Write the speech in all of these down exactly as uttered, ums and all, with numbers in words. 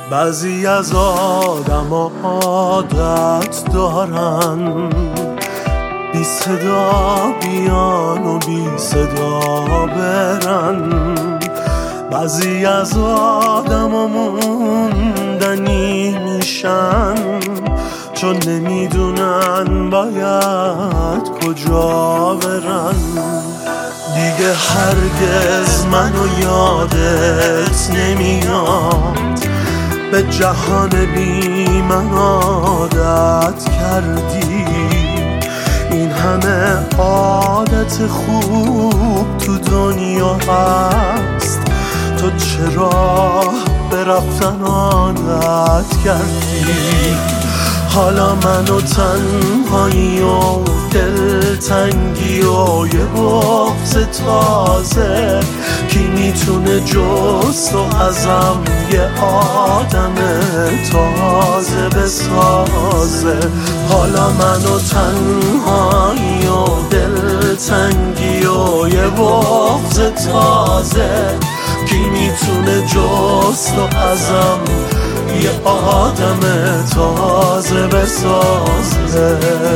بعضی از آدم عادت دارن بی صدا بیان و بی صدا برن. بعضی از آدم موندنی میشن چون نمیدونن باید کجا برن. دیگه هرگز منو یادت نمیاد، به جهان بی من عادت کردی. این همه عادت خوب تو دنیا هست، تو چرا به رفتن عادت کردی؟ حالا من و تنهایی و دلتنگی و یه بغض تازه، کی میتونه جز تو ازم یه آدم تازه بسازه؟ حالا من و تنهایی و دلتنگی و یه بغض تازه، کی میتونه جز تو ازم یه آدم تازه بسازه؟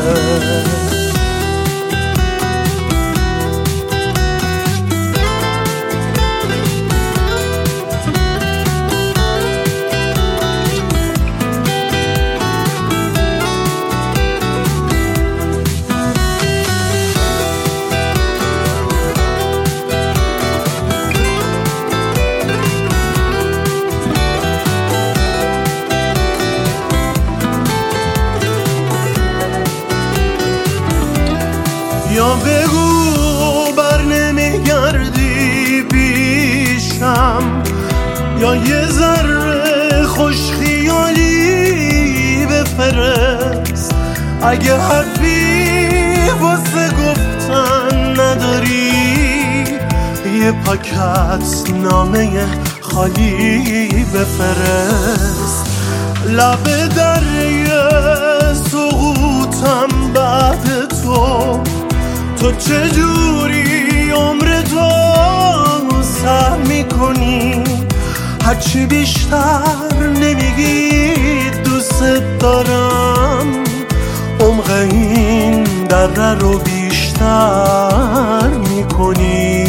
یا بگو بر نمیگردی پیشم، یا یه ذره خوش خیالی بفرست. اگه حرفی واسه گفتن نداری، یه پاکت نامه خالی بفرست. لب دریه سقوطم بعد تو، تو چجوری عمر تو سر میکنی؟ هرچی بیشتر نمیگی دوست دارم، عمق این دره رو بیشتر میکنی.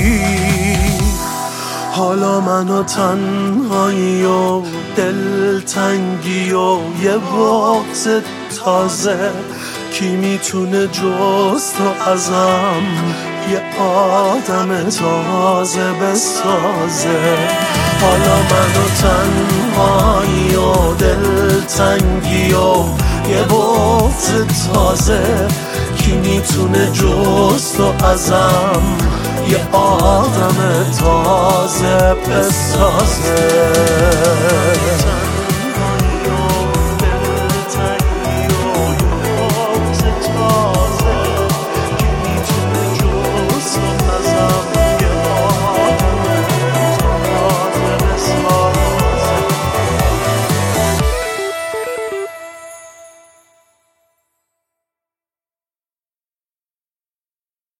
حالا من و تنهایی و دلتنگی و یه بغض تازه، کی میتونه جز تو ازم یه آدم تازه بسازه؟ حالا من و تنهایی و دلتنگی و یه بغض تازه، کی میتونه جز تو ازم یه آدم تازه بسازه؟